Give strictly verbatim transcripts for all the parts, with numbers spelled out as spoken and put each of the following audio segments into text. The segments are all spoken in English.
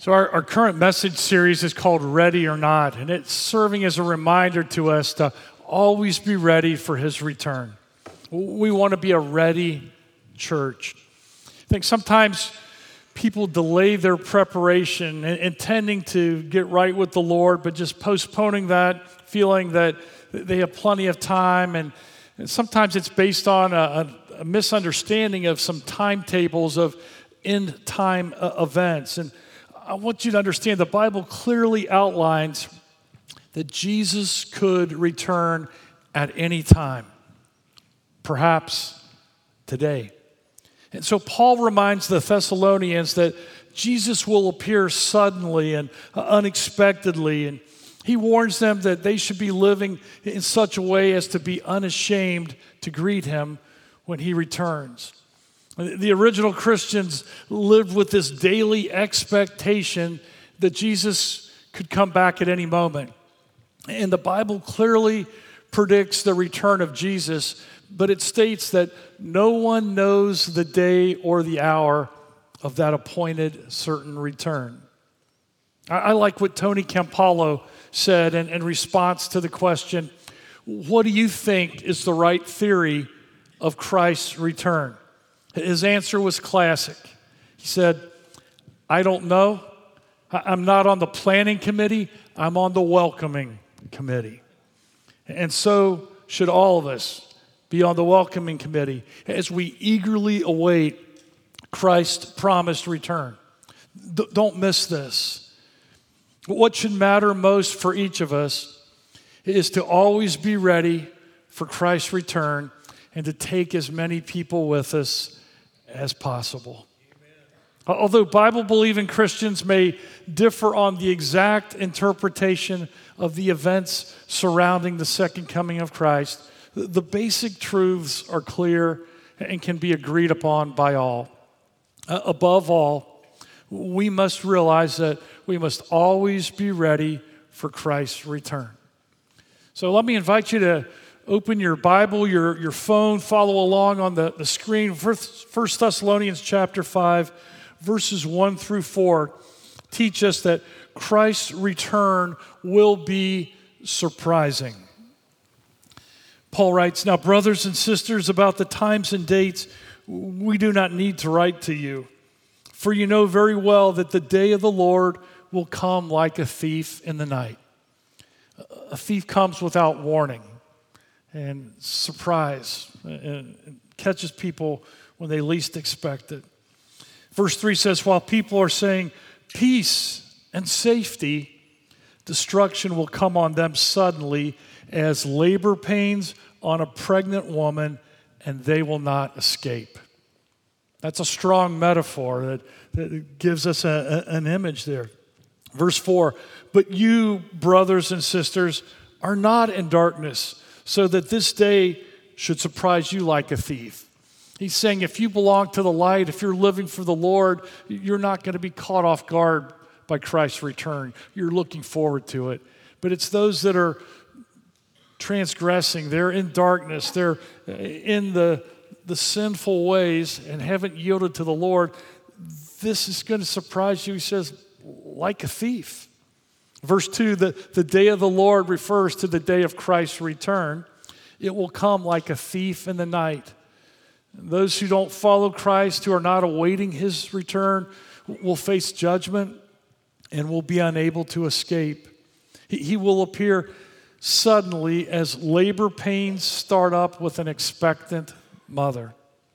So our, our current message series is called Ready or Not, and it's serving as a reminder to us to always be ready for his return. We want to be a ready church. I think sometimes people delay their preparation, intending to get right with the Lord, but just postponing that, feeling that they have plenty of time. And, and sometimes it's based on a, a, a misunderstanding of some timetables of end time uh, events. And I want you to understand the Bible clearly outlines that Jesus could return at any time, perhaps today. And so Paul reminds the Thessalonians that Jesus will appear suddenly and unexpectedly, and he warns them that they should be living in such a way as to be unashamed to greet him when he returns. The original Christians lived with this daily expectation that Jesus could come back at any moment. And the Bible clearly predicts the return of Jesus, but it states that no one knows the day or the hour of that appointed certain return. I, I like what Tony Campolo said in, in response to the question, what do you think is the right theory of Christ's return? His answer was classic. He said, I don't know. I'm not on the planning committee. I'm on the welcoming committee. And so should all of us be on the welcoming committee as we eagerly await Christ's promised return. D- don't miss this. What should matter most for each of us is to always be ready for Christ's return and to take as many people with us as possible. Amen. Although Bible-believing Christians may differ on the exact interpretation of the events surrounding the second coming of Christ, the basic truths are clear and can be agreed upon by all. Uh, above all, we must realize that we must always be ready for Christ's return. So let me invite you to open your Bible, your, your phone, follow along on the, the screen. First Thessalonians chapter five, verses one through four teach us that Christ's return will be surprising. Paul writes, now brothers and sisters, about the times and dates, we do not need to write to you, for you know very well that the day of the Lord will come like a thief in the night. A thief comes without warning and surprise, and catches people when they least expect it. Verse three says, while people are saying peace and safety, destruction will come on them suddenly as labor pains on a pregnant woman, and they will not escape. That's a strong metaphor that, that gives us a, a, an image there. Verse four, but you, brothers and sisters, are not in darkness, so that this day should surprise you like a thief. He's saying if you belong to the light, if you're living for the Lord, you're not going to be caught off guard by Christ's return. You're looking forward to it. But it's those that are transgressing, they're in darkness, they're in the, the sinful ways and haven't yielded to the Lord. This is going to surprise you, he says, like a thief. Verse two, the, the day of the Lord refers to the day of Christ's return. It will come like a thief in the night. Those who don't follow Christ, who are not awaiting his return, will face judgment and will be unable to escape. He, he will appear suddenly as labor pains start up with an expectant mother.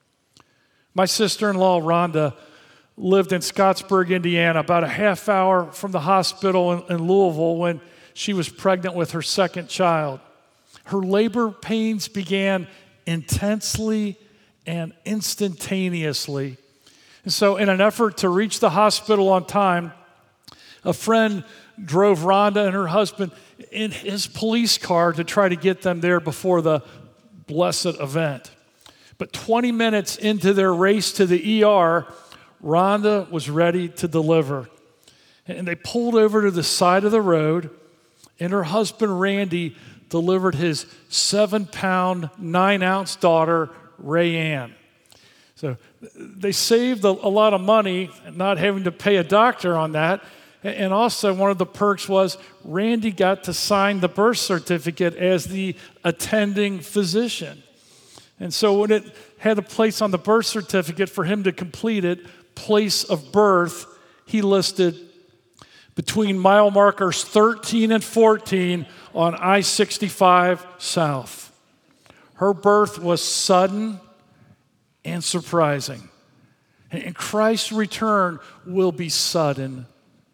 My sister-in-law, Rhonda, lived in Scottsburg, Indiana, about a half hour from the hospital in, in Louisville when she was pregnant with her second child. Her labor pains began intensely and instantaneously. And so in an effort to reach the hospital on time, a friend drove Rhonda and her husband in his police car to try to get them there before the blessed event. But twenty minutes into their race to the E R, Rhonda was ready to deliver. And they pulled over to the side of the road, and her husband, Randy, delivered his seven-pound, nine-ounce daughter, Rayanne. So they saved a, a lot of money not having to pay a doctor on that. And also one of the perks was Randy got to sign the birth certificate as the attending physician. And so when it had a place on the birth certificate for him to complete it, place of birth, he listed between mile markers thirteen and fourteen on I sixty-five South. Her birth was sudden and surprising. And Christ's return will be sudden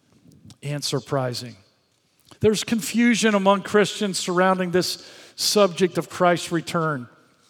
and surprising. There's confusion among Christians surrounding this subject of Christ's return.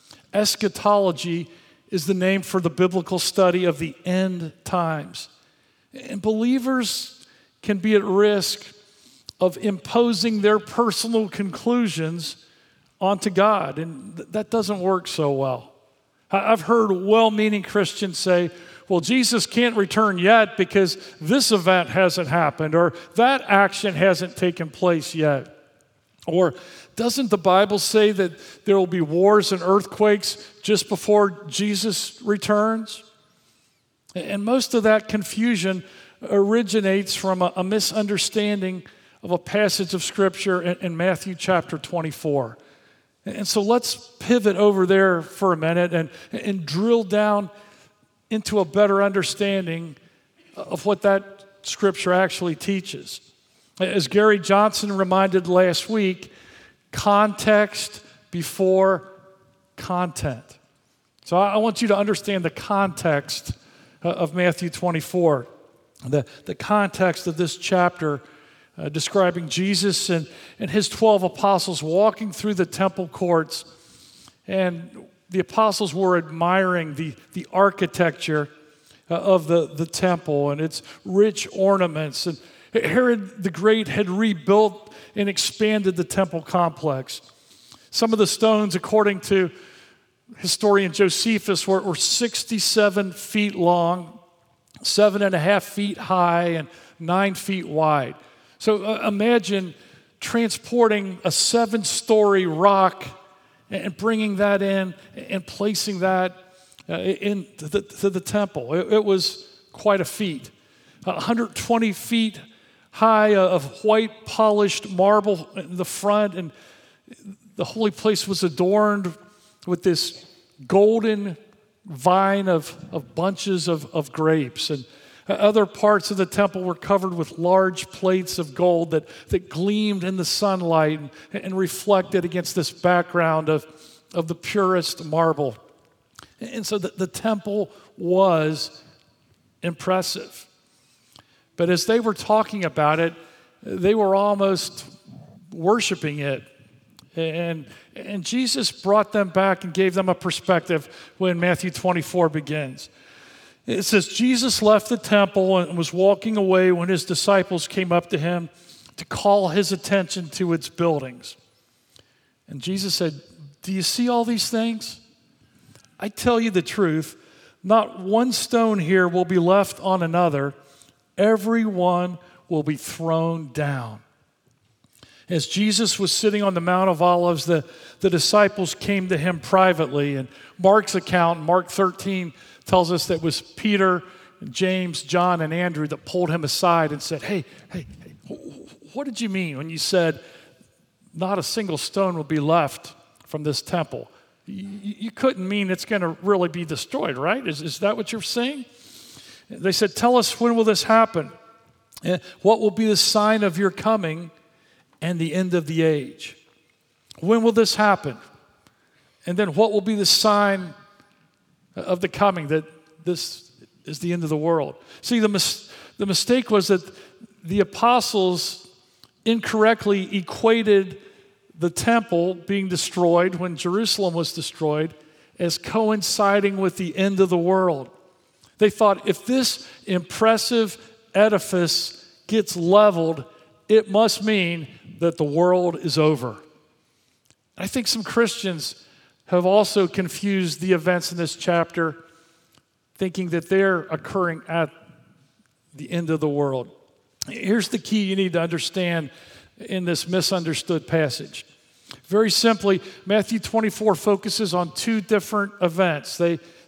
Eschatology is the name for the biblical study of the end times. And believers can be at risk of imposing their personal conclusions onto God, and th- that doesn't work so well. I- I've heard well-meaning Christians say, well, Jesus can't return yet because this event hasn't happened, or that action hasn't taken place yet. Or doesn't the Bible say that there will be wars and earthquakes just before Jesus returns? And most of that confusion originates from a, a misunderstanding of a passage of Scripture in, in Matthew chapter twenty-four. And so let's pivot over there for a minute and, and drill down into a better understanding of what that Scripture actually teaches. As Gary Johnson reminded last week, context before content. So I want you to understand the context of Matthew twenty-four, the, the context of this chapter uh, describing Jesus and, and his twelve apostles walking through the temple courts. And the apostles were admiring the, the architecture uh, of the, the temple and its rich ornaments. And Herod the Great had rebuilt and expanded the temple complex. Some of the stones, according to historian Josephus, were, were sixty-seven feet long, seven and a half feet high, and nine feet wide. So uh, imagine transporting a seven-story rock and bringing that in and placing that uh, into the, to the temple. It, it was quite a feat. one hundred twenty feet high of white polished marble in the front, and the holy place was adorned with this golden vine of, of bunches of, of grapes. And other parts of the temple were covered with large plates of gold that, that gleamed in the sunlight and, and reflected against this background of, of the purest marble. And so the, the temple was impressive. But as they were talking about it, they were almost worshiping it. And, and Jesus brought them back and gave them a perspective when Matthew twenty-four begins. It says, Jesus left the temple and was walking away when his disciples came up to him to call his attention to its buildings. And Jesus said, do you see all these things? I tell you the truth, not one stone here will be left on another. Every one will be thrown down. As Jesus was sitting on the Mount of Olives, the, the disciples came to him privately. And Mark's account, Mark thirteen, tells us that it was Peter, James, John, and Andrew that pulled him aside and said, hey, hey, hey, what did you mean when you said not a single stone will be left from this temple? You, you couldn't mean it's going to really be destroyed, right? Is, is that what you're saying? They said, tell us, when will this happen? What will be the sign of your coming and the end of the age? When will this happen? And then what will be the sign of the coming, that this is the end of the world? See, the, mis- the mistake was that the apostles incorrectly equated the temple being destroyed when Jerusalem was destroyed as coinciding with the end of the world. They thought if this impressive edifice gets leveled, it must mean that the world is over. I think some Christians have also confused the events in this chapter, thinking that they're occurring at the end of the world. Here's the key you need to understand in this misunderstood passage. Very simply, Matthew twenty-four focuses on two different events. They,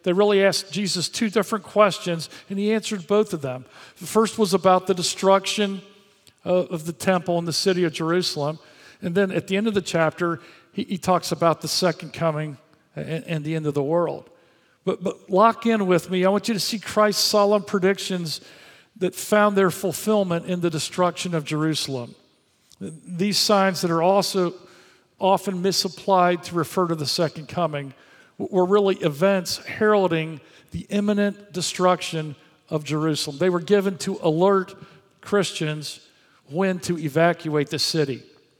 they really asked Jesus two different questions, and he answered both of them. The first was about the destruction of, of the temple in the city of Jerusalem. And then at the end of the chapter, he, he talks about the second coming and, and the end of the world. But, but lock in with me. I want you to see Christ's solemn predictions that found their fulfillment in the destruction of Jerusalem. These signs that are also often misapplied to refer to the second coming were really events heralding the imminent destruction of Jerusalem. They were given to alert Christians when to evacuate the city.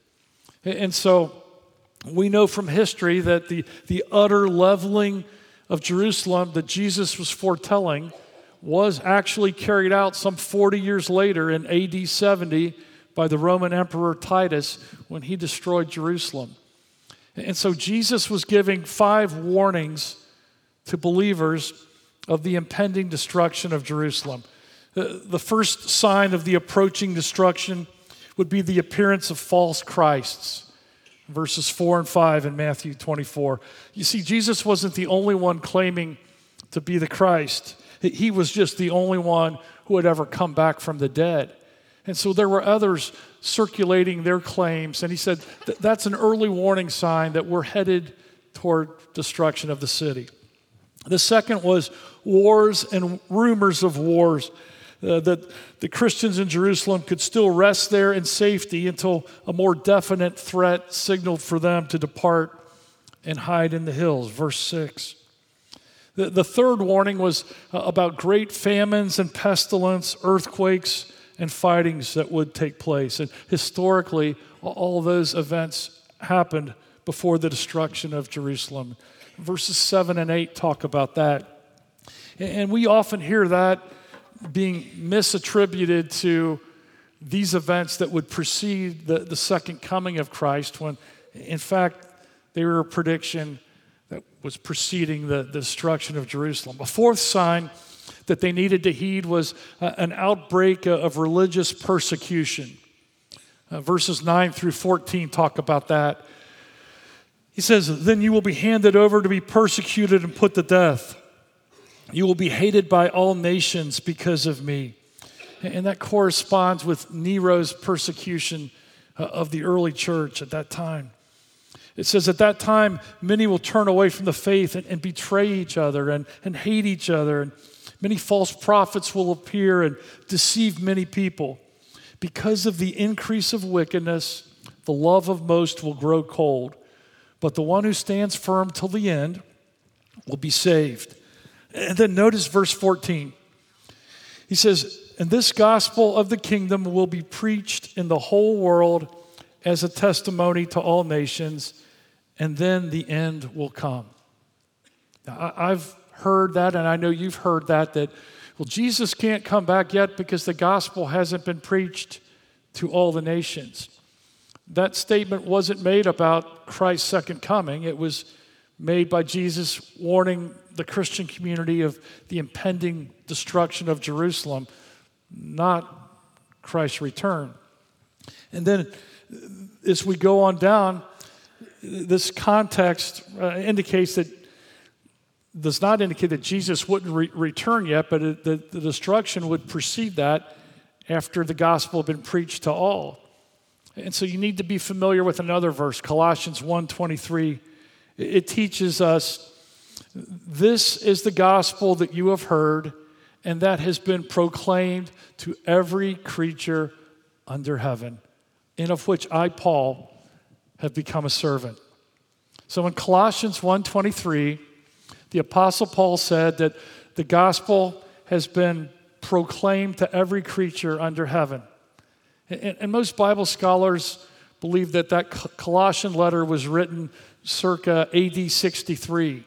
And so we know from history that the, the utter leveling of Jerusalem that Jesus was foretelling was actually carried out some forty years later in A D seventy by the Roman Emperor Titus when he destroyed Jerusalem. And so Jesus was giving five warnings to believers of the impending destruction of Jerusalem. The first sign of the approaching destruction would be the appearance of false Christs. Verses four and five in Matthew twenty-four. You see, Jesus wasn't the only one claiming to be the Christ. He was just the only one who had ever come back from the dead. And so there were others circulating their claims. And he said, that's an early warning sign that we're headed toward destruction of the city. The second was wars and rumors of wars. Uh, that the Christians in Jerusalem could still rest there in safety until a more definite threat signaled for them to depart and hide in the hills. Verse six. The, the third warning was uh, about great famines and pestilence, earthquakes, and fightings that would take place. And historically, all those events happened before the destruction of Jerusalem. Verses seven and eight talk about that. And we often hear that being misattributed to these events that would precede the, the second coming of Christ, when in fact they were a prediction that was preceding the, the destruction of Jerusalem. A fourth sign that they needed to heed was uh, an outbreak of religious persecution. Uh, verses nine through fourteen talk about that. He says, then you will be handed over to be persecuted and put to death. You will be hated by all nations because of me. And that corresponds with Nero's persecution of the early church at that time. It says, at that time, many will turn away from the faith and, and betray each other and, and hate each other. And many false prophets will appear and deceive many people. Because of the increase of wickedness, the love of most will grow cold. But the one who stands firm till the end will be saved. And then notice verse fourteen. He says, and this gospel of the kingdom will be preached in the whole world as a testimony to all nations, and then the end will come. Now, I've heard that, and I know you've heard that, that, well, Jesus can't come back yet because the gospel hasn't been preached to all the nations. That statement wasn't made about Christ's second coming. It was made by Jesus warning the Christian community of the impending destruction of Jerusalem, not Christ's return. And then as we go on down, this context uh, indicates that, does not indicate that Jesus wouldn't re- return yet, but it, the, the destruction would precede that after the gospel had been preached to all. And so you need to be familiar with another verse, Colossians one twenty-three. It teaches us, this is the gospel that you have heard and that has been proclaimed to every creature under heaven, and of which I, Paul, have become a servant. So in Colossians one twenty-three, the Apostle Paul said that the gospel has been proclaimed to every creature under heaven. And, and most Bible scholars believe that that Colossian letter was written circa A D sixty-three.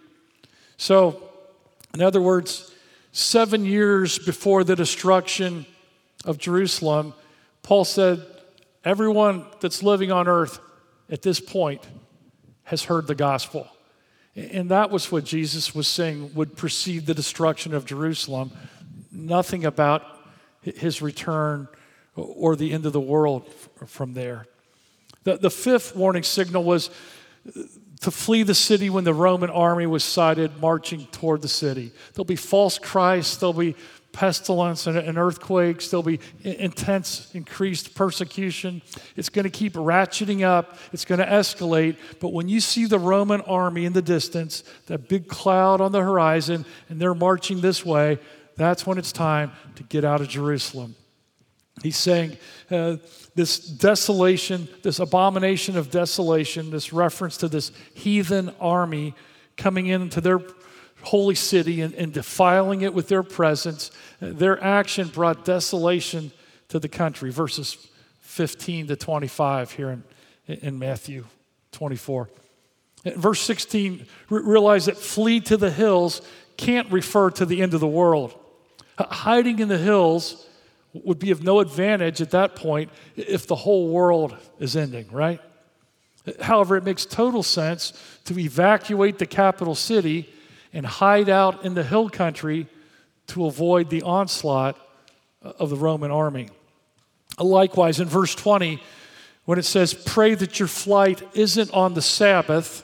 So, in other words, seven years before the destruction of Jerusalem, Paul said, everyone that's living on earth at this point has heard the gospel. And that was what Jesus was saying would precede the destruction of Jerusalem. Nothing about his return or the end of the world from there. The, the fifth warning signal was to flee the city when the Roman army was sighted marching toward the city. There'll be false Christs, there'll be pestilence and, and earthquakes, there'll be intense, increased persecution. It's going to keep ratcheting up, it's going to escalate, but when you see the Roman army in the distance, that big cloud on the horizon, and they're marching this way, that's when it's time to get out of Jerusalem. He's saying uh, this desolation, this abomination of desolation, this reference to this heathen army coming into their holy city and, and defiling it with their presence, uh, their action brought desolation to the country. Verses fifteen to twenty-five here in, in Matthew twenty-four. In verse sixteen, re- realize that flee to the hills can't refer to the end of the world. H- hiding in the hills would be of no advantage at that point if the whole world is ending, right? However, it makes total sense to evacuate the capital city and hide out in the hill country to avoid the onslaught of the Roman army. Likewise, in verse twenty, when it says, pray that your flight isn't on the Sabbath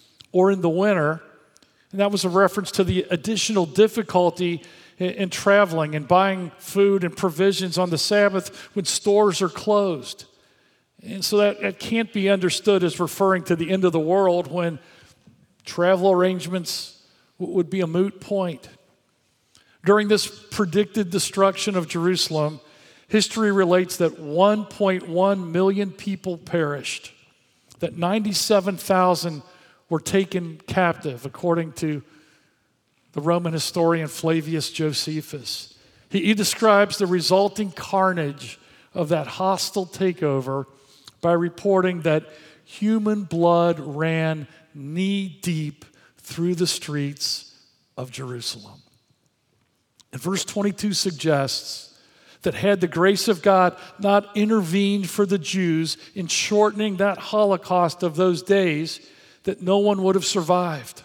or in the winter, and that was a reference to the additional difficulty in traveling and buying food and provisions on the Sabbath when stores are closed. And so that, that can't be understood as referring to the end of the world when travel arrangements w- would be a moot point. During this predicted destruction of Jerusalem, history relates that one point one million people perished, that ninety-seven thousand were taken captive, according to the Roman historian Flavius Josephus. He, he describes the resulting carnage of that hostile takeover by reporting that human blood ran knee-deep through the streets of Jerusalem. And verse twenty-two suggests that had the grace of God not intervened for the Jews in shortening that Holocaust of those days, that no one would have survived.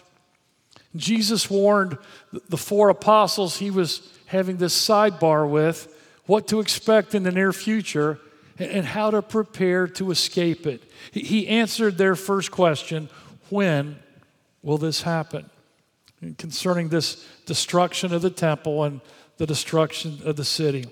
Jesus warned the four apostles he was having this sidebar with what to expect in the near future and how to prepare to escape it. He answered their first question, when will this happen? Concerning this destruction of the temple and the destruction of the city.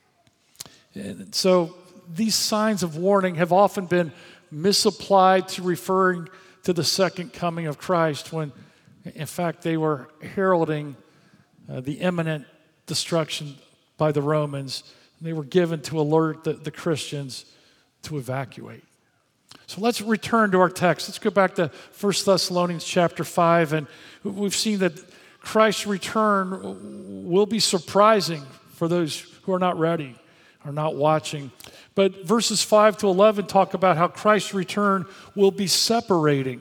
And so these signs of warning have often been misapplied to referring to the second coming of Christ, when in fact they were heralding uh, the imminent destruction by the Romans. They were given to alert the, the Christians to evacuate. So let's return to our text. Let's go back to First Thessalonians chapter five, and we've seen that Christ's return will be surprising for those who are not ready, are not watching. But verses five to eleven talk about how Christ's return will be separating.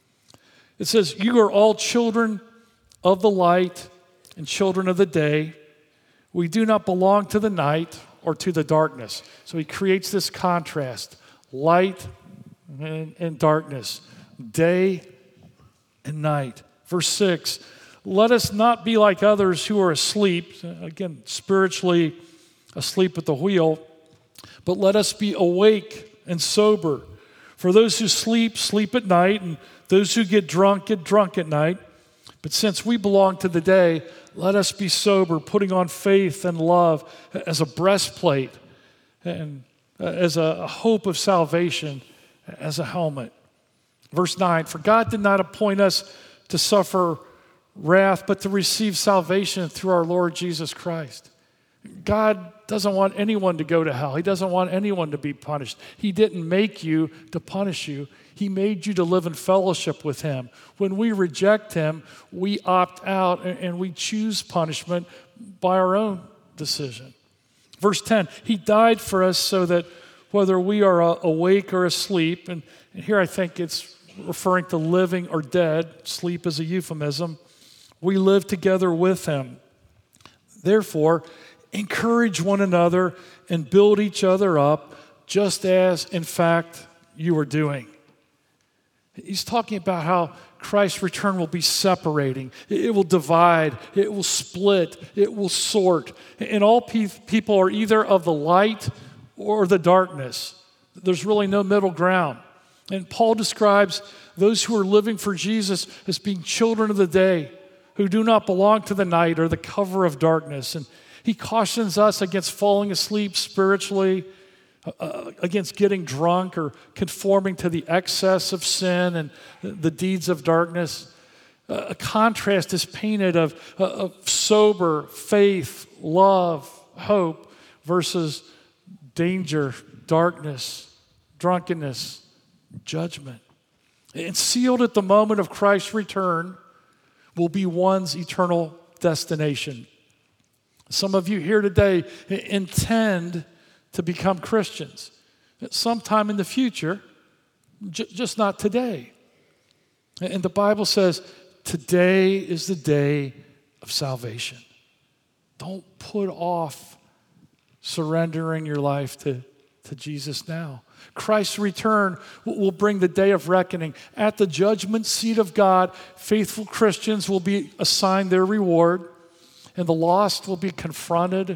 It says, you are all children of the light and children of the day. We do not belong to the night or to the darkness. So he creates this contrast, light and, and darkness, day and night. Verse six, let us not be like others who are asleep, again, spiritually asleep at the wheel, but let us be awake and sober. For those who sleep, sleep at night, and those who get drunk, get drunk at night. But since we belong to the day, let us be sober, putting on faith and love as a breastplate and as a hope of salvation, as a helmet. Verse nine, for God did not appoint us to suffer wrath, but to receive salvation through our Lord Jesus Christ. God doesn't want anyone to go to hell. He doesn't want anyone to be punished. He didn't make you to punish you. He made you to live in fellowship with him. When we reject him, we opt out and we choose punishment by our own decision. Verse ten, he died for us so that whether we are awake or asleep, and here I think it's referring to living or dead, sleep is a euphemism, we live together with him. Therefore, encourage one another and build each other up, just as, in fact, you are doing. He's talking about how Christ's return will be separating. It will divide. It will split. It will sort. And all pe- people are either of the light or the darkness. There's really no middle ground. And Paul describes those who are living for Jesus as being children of the day, who do not belong to the night or the cover of darkness. And he cautions us against falling asleep spiritually, uh, against getting drunk or conforming to the excess of sin and the deeds of darkness. Uh, a contrast is painted of, uh, of sober faith, love, hope versus danger, darkness, drunkenness, judgment. And sealed at the moment of Christ's return will be one's eternal destination. Some of you here today intend to become Christians at some time in the future, j- just not today. And the Bible says, today is the day of salvation. Don't put off surrendering your life to, to Jesus now. Christ's return will bring the day of reckoning. At the judgment seat of God, faithful Christians will be assigned their reward, and the lost will be confronted,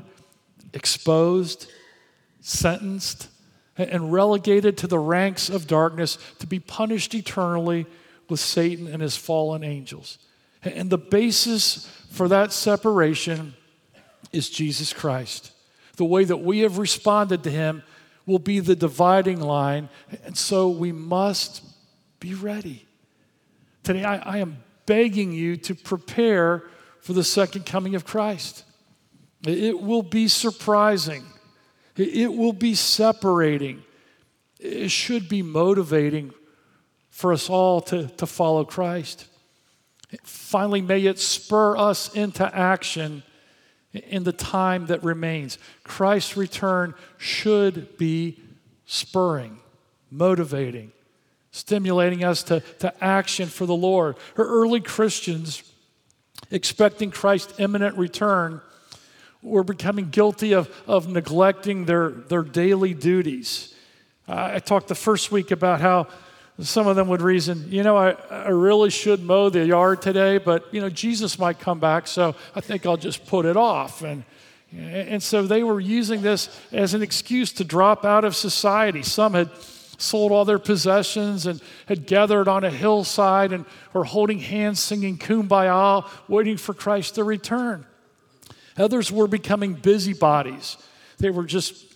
exposed, sentenced, and relegated to the ranks of darkness to be punished eternally with Satan and his fallen angels. And the basis for that separation is Jesus Christ. The way that we have responded to him will be the dividing line, and so we must be ready. Today, I, I am begging you to prepare for the second coming of Christ. It will be surprising. It will be separating. It should be motivating for us all to, to follow Christ. Finally, may it spur us into action in the time that remains. Christ's return should be spurring, motivating, stimulating us to, to action for the Lord. Her early Christians, expecting Christ's imminent return, were becoming guilty of, of neglecting their, their daily duties. Uh, I talked the first week about how some of them would reason, you know, I, I really should mow the yard today, but, you know, Jesus might come back, so I think I'll just put it off. And, and so they were using this as an excuse to drop out of society. Some had sold all their possessions and had gathered on a hillside and were holding hands, singing Kumbaya, waiting for Christ to return. Others were becoming busybodies. They were just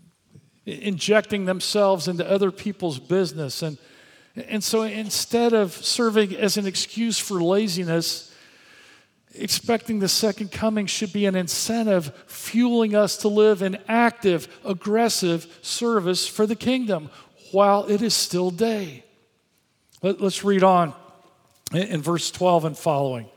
injecting themselves into other people's business. And And so instead of serving as an excuse for laziness, expecting the second coming should be an incentive fueling us to live in active, aggressive service for the kingdom while it is still day. Let, let's read on in verse twelve and following.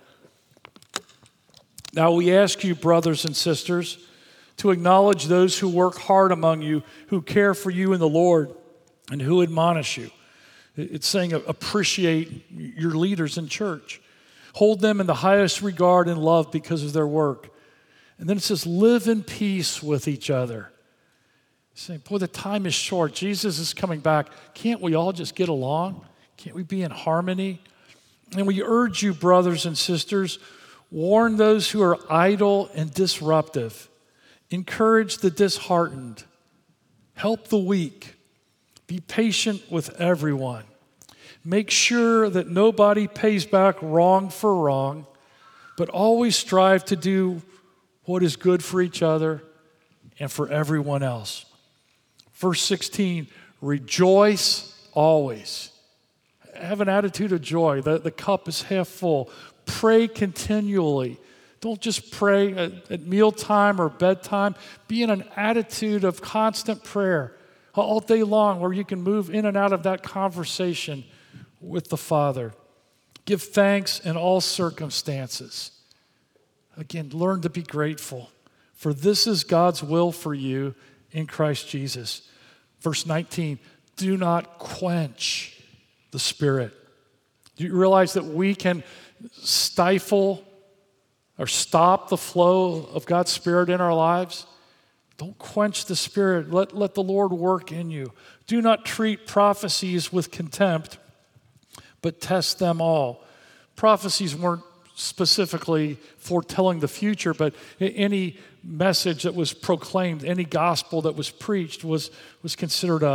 Now we ask you, brothers and sisters, to acknowledge those who work hard among you, who care for you in the Lord, and who admonish you. It's saying appreciate your leaders in church. Hold them in the highest regard and love because of their work. And then it says, live in peace with each other. It's saying, boy, the time is short. Jesus is coming back. Can't we all just get along? Can't we be in harmony? And we urge you, brothers and sisters, warn those who are idle and disruptive. Encourage the disheartened. Help the weak. Be patient with everyone. Make sure that nobody pays back wrong for wrong, but always strive to do what is good for each other and for everyone else. Verse sixteen, rejoice always. Have an attitude of joy. The, the cup is half full. Pray continually. Don't just pray at, at mealtime or bedtime. Be in an attitude of constant prayer all day long, where you can move in and out of that conversation with the Father. Give thanks in all circumstances. Again, learn to be grateful, for this is God's will for you in Christ Jesus. Verse nineteen, do not quench the Spirit. Do you realize that we can stifle or stop the flow of God's Spirit in our lives? Don't quench the Spirit. Let, let the Lord work in you. Do not treat prophecies with contempt, but test them all. Prophecies weren't specifically foretelling the future, but any message that was proclaimed, any gospel that was preached was, was considered a,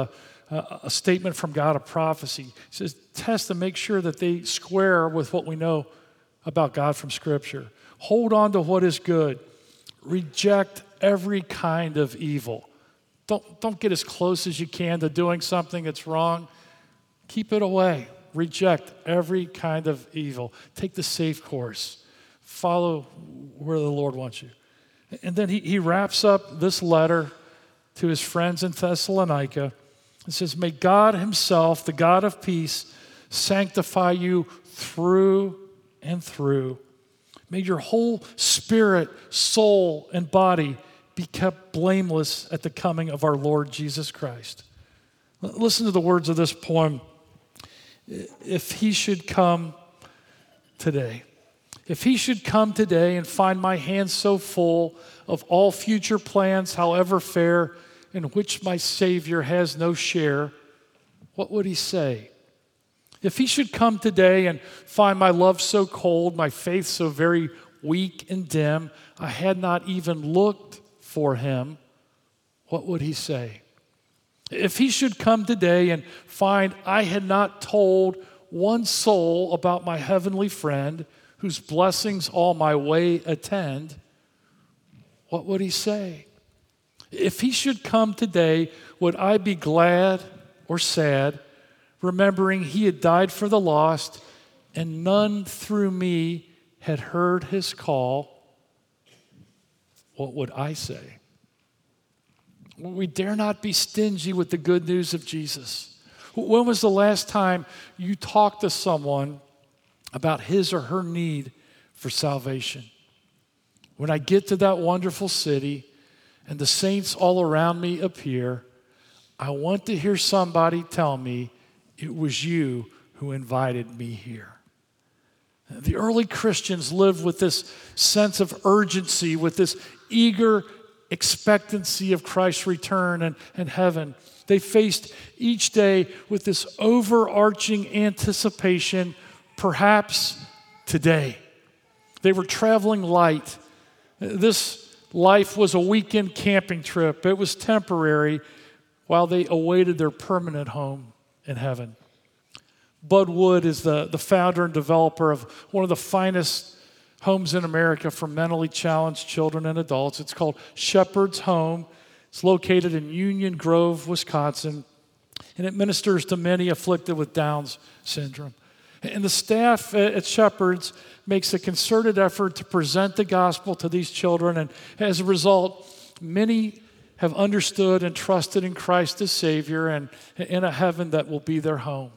a, a statement from God, a prophecy. He says, test and make sure that they square with what we know about God from Scripture. Hold on to what is good. Reject every kind of evil. Don't, don't get as close as you can to doing something that's wrong. Keep it away. Reject every kind of evil. Take the safe course. Follow where the Lord wants you. And then he, he wraps up this letter to his friends in Thessalonica. It says, may God himself, the God of peace, sanctify you through and through. May your whole spirit, soul, and body be kept blameless at the coming of our Lord Jesus Christ. Listen to the words of this poem. If he should come today, if he should come today and find my hands so full of all future plans, however fair, in which my Savior has no share, what would he say? If he should come today and find my love so cold, my faith so very weak and dim, I had not even looked for him, what would he say? If he should come today and find I had not told one soul about my heavenly friend, whose blessings all my way attend, what would he say? If he should come today, would I be glad or sad, remembering he had died for the lost, and none through me had heard his call? What would I say? We dare not be stingy with the good news of Jesus. When was the last time you talked to someone about his or her need for salvation? When I get to that wonderful city and the saints all around me appear, I want to hear somebody tell me it was you who invited me here. The early Christians lived with this sense of urgency, with this eager expectancy of Christ's return and, and heaven. They faced each day with this overarching anticipation, perhaps today. They were traveling light. This life was a weekend camping trip. It was temporary while they awaited their permanent home in heaven. Bud Wood is the, the founder and developer of one of the finest homes in America for mentally challenged children and adults. It's called Shepherd's Home. It's located in Union Grove, Wisconsin, and it ministers to many afflicted with Down's syndrome. And the staff at Shepherd's makes a concerted effort to present the gospel to these children, and as a result, many have understood and trusted in Christ as Savior and in a heaven that will be their home.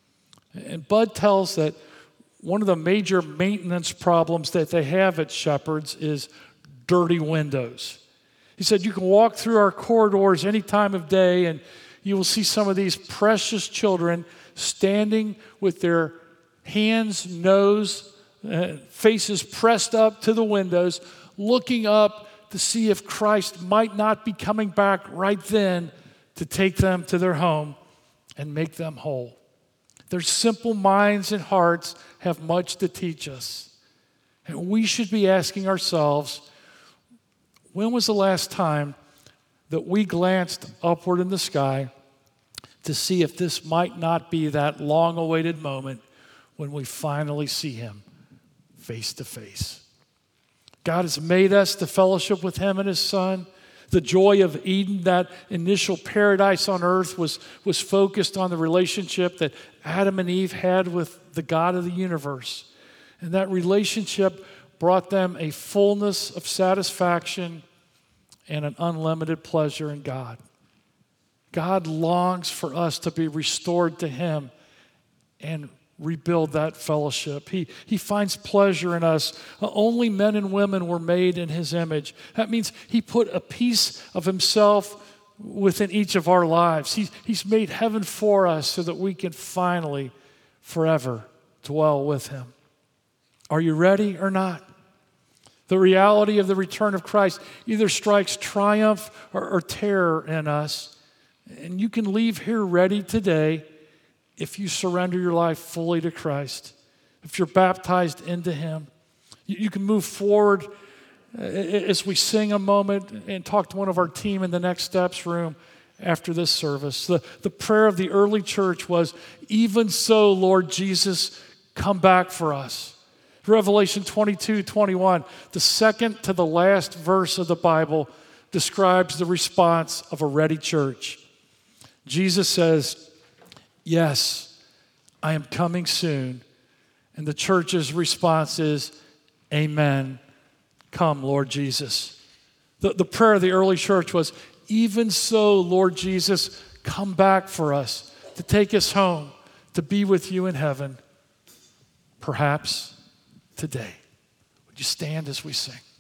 And Bud tells that one of the major maintenance problems that they have at Shepherd's is dirty windows. He said, you can walk through our corridors any time of day and you will see some of these precious children standing with their hands, nose, uh, faces pressed up to the windows, looking up to see if Christ might not be coming back right then to take them to their home and make them whole. Their simple minds and hearts have much to teach us. And we should be asking ourselves, when was the last time that we glanced upward in the sky to see if this might not be that long-awaited moment when we finally see him face to face? God has made us to fellowship with him and his Son. The joy of Eden, that initial paradise on earth, was, was focused on the relationship that Adam and Eve had with the God of the universe. And that relationship brought them a fullness of satisfaction and an unlimited pleasure in God. God longs for us to be restored to him and rebuild that fellowship. He, he finds pleasure in us. Only men and women were made in his image. That means he put a piece of himself within each of our lives. He, he's made heaven for us so that we can finally, forever, dwell with him. Are you ready or not? The reality of the return of Christ either strikes triumph or, or terror in us. And you can leave here ready today if you surrender your life fully to Christ, if you're baptized into him. You, you can move forward uh, as we sing a moment and talk to one of our team in the Next Steps room after this service. The, the prayer of the early church was, even so, Lord Jesus, come back for us. Revelation twenty-two, twenty-one, the second to the last verse of the Bible, describes the response of a ready church. Jesus says, yes, I am coming soon. And the church's response is, amen. Come, Lord Jesus. The, the prayer of the early church was, even so, Lord Jesus, come back for us, to take us home, to be with you in heaven, perhaps today. Would you stand as we sing?